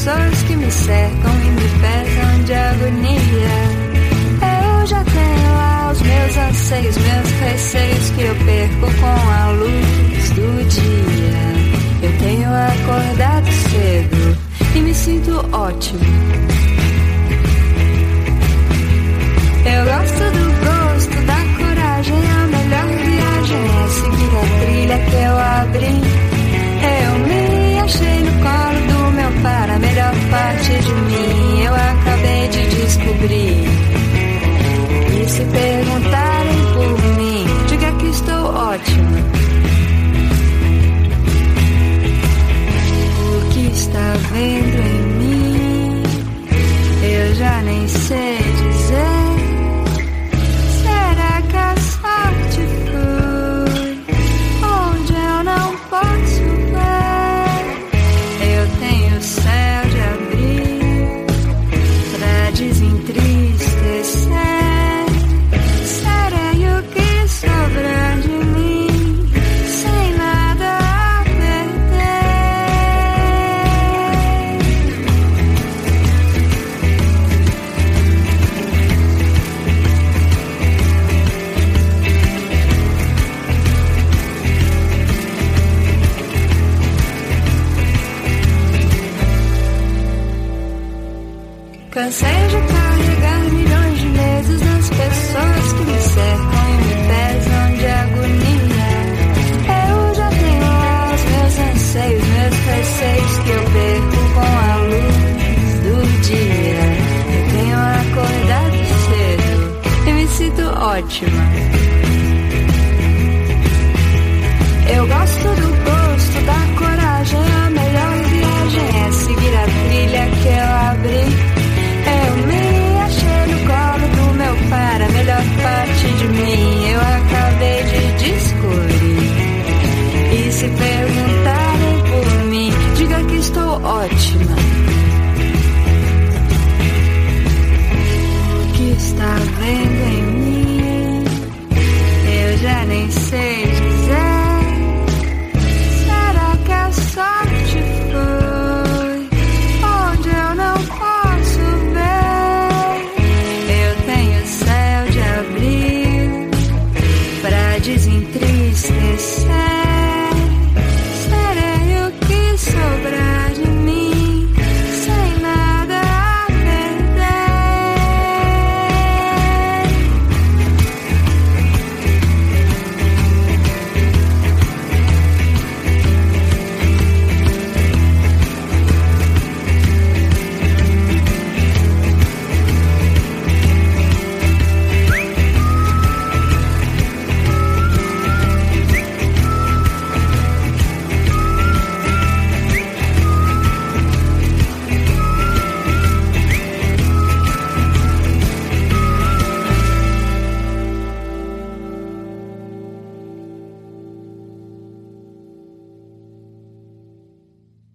pessoas que me cercam e me pesam de agonia. Eu já tenho lá os meus anseios, meus receios que eu perco com a luz do dia. Eu tenho acordado cedo e me sinto ótimo. Eu gosto do gosto, da coragem, a melhor viagem é seguir a trilha que eu abri. Eu me achei no colo do meu pai, a melhor parte de mim eu acabei de descobrir. E se perguntarem por mim, diga que estou ótima. O que está vendo em mim, eu já nem sei dizer. Será que a sorte foi onde eu não posso ver? Eu tenho o céu de abrir pra desentristecer. Serei o que sobra de mim, sem nada a perder. Cansei de carregar milhões de vezes nas pessoas que me cercam e me pesam de agonia. Eu já tenho lá os meus anseios, meus receios que eu perco com a luz do dia. Eu tenho acordado cedo e me sinto ótima.